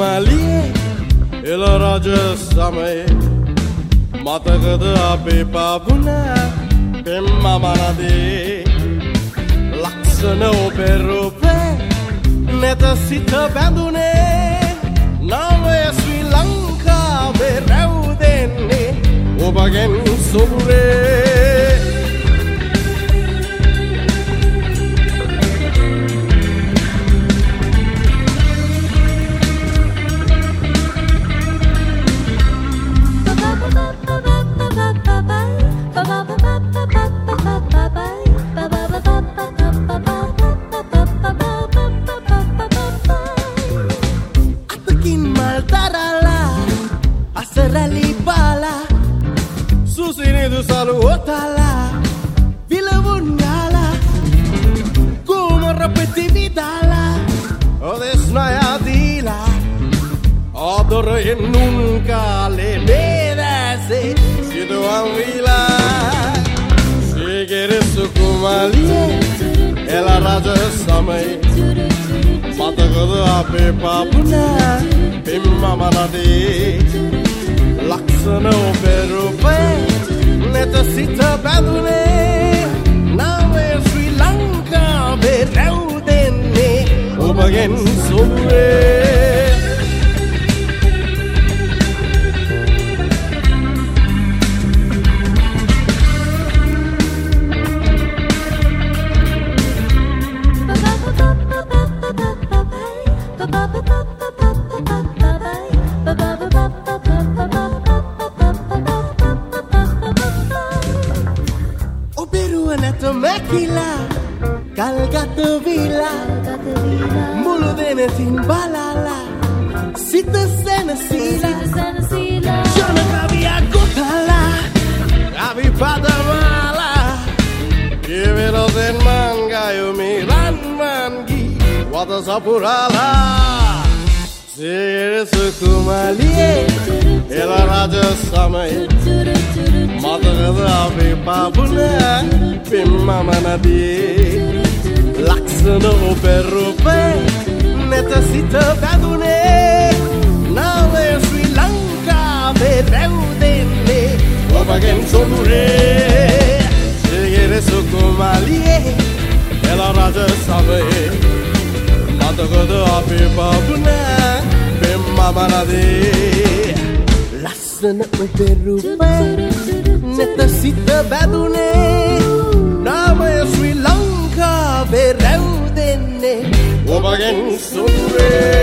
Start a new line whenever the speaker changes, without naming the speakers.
කුමලියේ එළ රජ සමයේ මතකද අපේ පාපුනා පෙම්ම මනදේ ලක්ෂණ ඔබේ රූපේ නැත සිත බැඳුනේ නවය ශ්‍රී ලංකාවේ රැව් දෙන්නේ ඔබගෙන් සොබුරේ Susinidu salu otala Vilawun gala Como repetividala Odesnaya dila Adoro e nunca le merece Sido anvila Sigere sukumalie Ela raja samay Matagadu ape papuna Pimma manade ලක්ෂණ ඔබේ රූපේ නැත සිත බැඳුනේ නවය ශ්‍රී ලංකාවේ රැව් දෙන්නේ ඔබගෙන් සොබුරේ Mekila Kalgata vila Mulu denetin balala Sita senasila Jona kavia gotala Avi padamala Kivero den mangayo miran mangi Wata sapurala Sigere sukumalie Ela raja samay Matagada avi papuna Pimma manadee ලක්ෂණ ඔබේ රූපේ නැත සිත බැඳුනේ නවය ශ්‍රී ලංකාවේ රැව් දෙන්නේ ඔබගෙන් සොබුරේ සිගිර සුකුමාලියේ එළ රජ සමයේ මතකද අපේ බබුනා පෙම්ම මනදේ ලක්ෂණ ඔබේ රූපේ නැත සිත බැඳුනේ නවය ශ්‍රී ලංකාවේ රැව් දෙන්නේ ඔබගෙන් සොබුරේ